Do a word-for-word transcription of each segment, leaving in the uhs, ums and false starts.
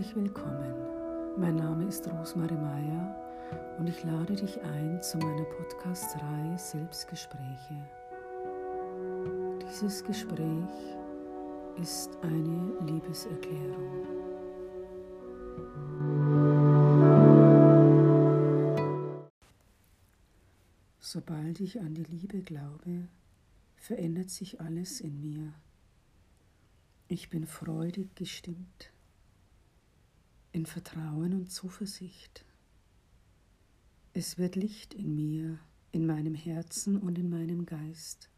Herzlich willkommen. Mein Name ist Rosmarie Meyer und ich lade dich ein zu meiner Podcast-Reihe Selbstgespräche. Dieses Gespräch ist eine Liebeserklärung. Sobald ich an die Liebe glaube, verändert sich alles in mir. Ich bin freudig gestimmt, in Vertrauen und Zuversicht. Es wird Licht in mir, in meinem Herzen und in meinem Geist.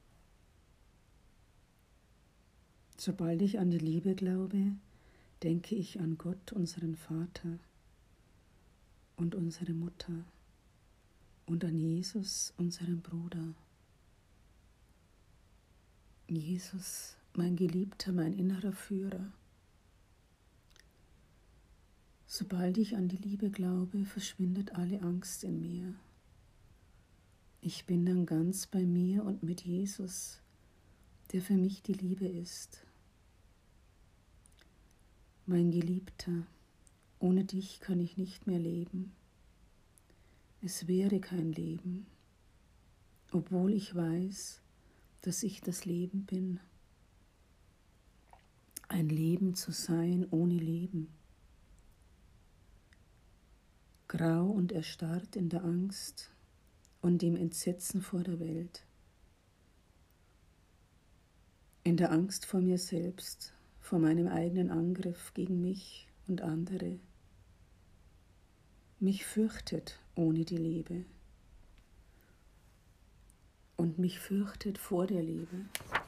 Sobald ich an die Liebe glaube, denke ich an Gott, unseren Vater und unsere Mutter und an Jesus, unseren Bruder. Jesus, mein Geliebter, mein innerer Führer. Sobald ich an die Liebe glaube, verschwindet alle Angst in mir. Ich bin dann ganz bei mir und mit Jesus, der für mich die Liebe ist. Mein Geliebter, ohne dich kann ich nicht mehr leben. Es wäre kein Leben, obwohl ich weiß, dass ich das Leben bin. Ein Leben zu sein ohne Leben. Grau und erstarrt in der Angst und dem Entsetzen vor der Welt. In der Angst vor mir selbst, vor meinem eigenen Angriff gegen mich und andere. Mich fürchtet ohne die Liebe und mich fürchtet vor der Liebe.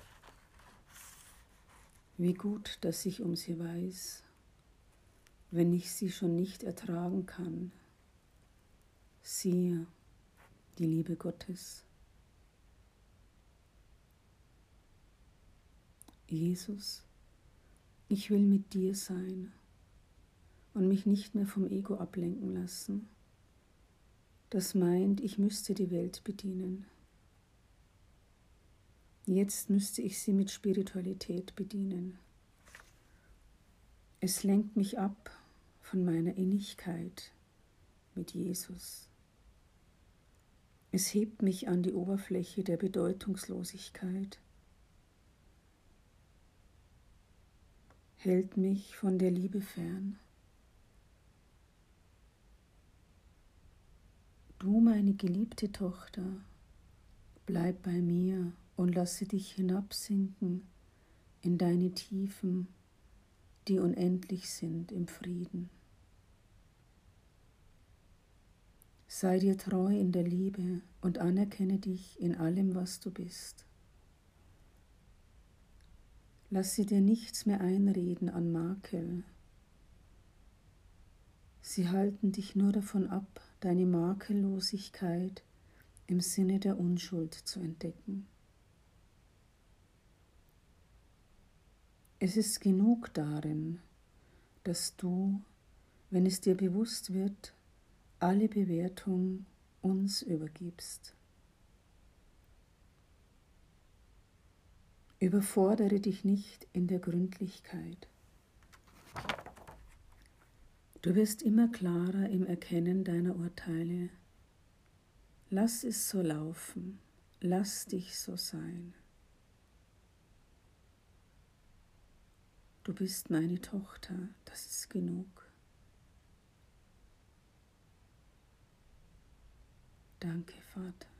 Wie gut, dass ich um sie weiß, wenn ich sie schon nicht ertragen kann. Siehe, die Liebe Gottes. Jesus, ich will mit dir sein und mich nicht mehr vom Ego ablenken lassen, das meint, ich müsste die Welt bedienen. Jetzt müsste ich sie mit Spiritualität bedienen. Es lenkt mich ab von meiner Innigkeit mit Jesus. Es hebt mich an die Oberfläche der Bedeutungslosigkeit, hält mich von der Liebe fern. Du, meine geliebte Tochter, bleib bei mir und lasse dich hinabsinken in deine Tiefen, die unendlich sind im Frieden. Sei dir treu in der Liebe und anerkenne dich in allem, was du bist. Lass sie dir nichts mehr einreden an Makel. Sie halten dich nur davon ab, deine Makellosigkeit im Sinne der Unschuld zu entdecken. Es ist genug darin, dass du, wenn es dir bewusst wird, alle Bewertung uns übergibst. Überfordere dich nicht in der Gründlichkeit. Du wirst immer klarer im Erkennen deiner Urteile. Lass es so laufen, lass dich so sein. Du bist meine Tochter, das ist genug. Danke, Vater.